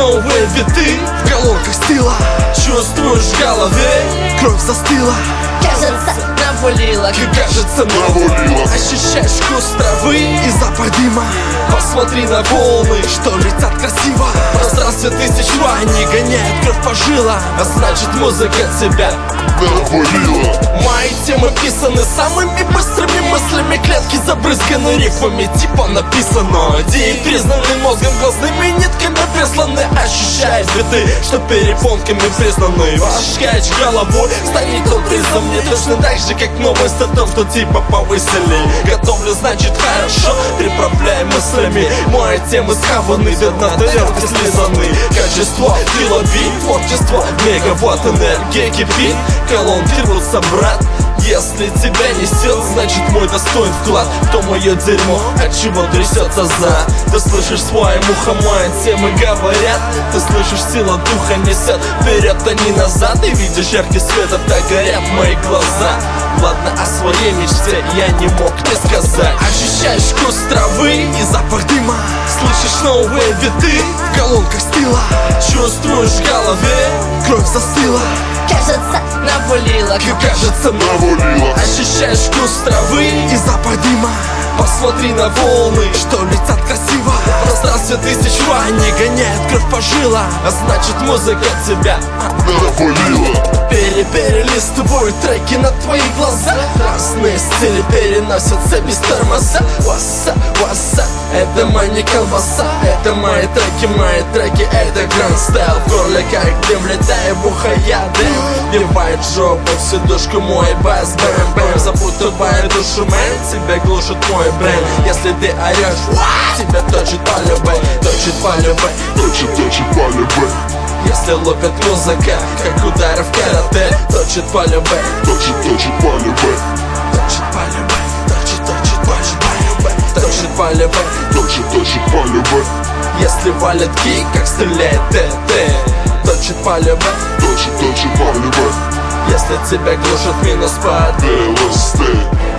новые биты в колонках стыла. Чувствуешь в голове, кровь застыла. Кажется, навалило, кажется, навалило. Ощущаешь вкус травы и запах дыма. Посмотри на волны, что летят красиво. В пространстве тысяч они гоняют кровь по жилам. А значит, музыка тебя навалила. Мои темы писаны самыми быстрыми мыслями. Клетки забрызганы рифмами, типа написано. Идеи признаны мозгом, глазными нитками присланы. Ощущаешь биты, что перепонками признаны. Ощущаешь головой, станет тот призом. Мне точно так же, как новость о том, что типа повысили. Готовлю, значит хорошо, приправляй мыслями. Мои темы схаваны, до дна тарелки слизаны. Качество, филоби, творчество, мегаватт энергии кипит. Колонки рвутся, брат. Если тебя несет, значит мой достоин вклад в то мое дерьмо, от чего трясется зад. Ты слышишь своим ухом мои темы говорят. Ты слышишь, сила духа несет вперед, а не назад. И видишь яркий свет, а так горят мои глаза. Ладно, о своей мечте я не мог не сказать. Ощущаешь вкус травы и запах дыма. Слышишь новые биты в колонках стыла. Чувствуешь в голове, кровь застыла. Кажется, навалило, кажется, навалило. Ощущаешь вкус травы и запах дыма. Посмотри на волны, что летят красиво. В пространстве тысяч они гоняют кровь по жилам. А значит, музыка тебя навалила. Перелистывают треки на твои глаза. Разные стили переносятся без тормоза. Васа, васа, это моя не колбаса. Это мои треки, это гранд стайл. В горле как дым, летая в ухо я дым. Вбивает жопу в сидушку мой бас. Бэм-бэм, запутывает душу мэн. Тебя глушит мой бренд. Если ты орешь, тебя точит по любой. Точит по любой. Точит по любой. Если лупит музыка, как удары в карате. Точит по любой. Точит по любой. Точит по любой. Точит по любой. Точит по любой. Точит по любой. Если валит кик, как стреляет ТТ. Точит по любой. Точит по любой. Если тебя глушат минус по ЛСД.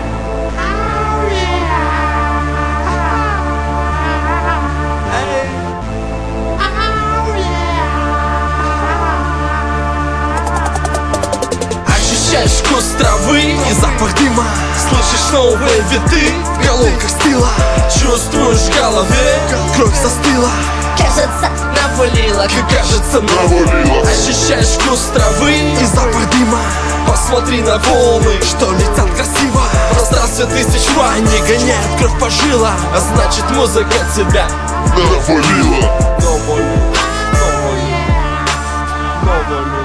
Ощущаешь вкус травы и запах дыма. Слышишь новые биты в колонках стыла. Чувствуешь в голове, кровь застыла. Кажется, навалило, кажется, навалило. Ощущаешь вкус травы и запах дыма. Посмотри на волны, что летят красиво. В пространстве тысяч они гоняют кровь по жилам. А значит, музыка тебя навалила. Навалила.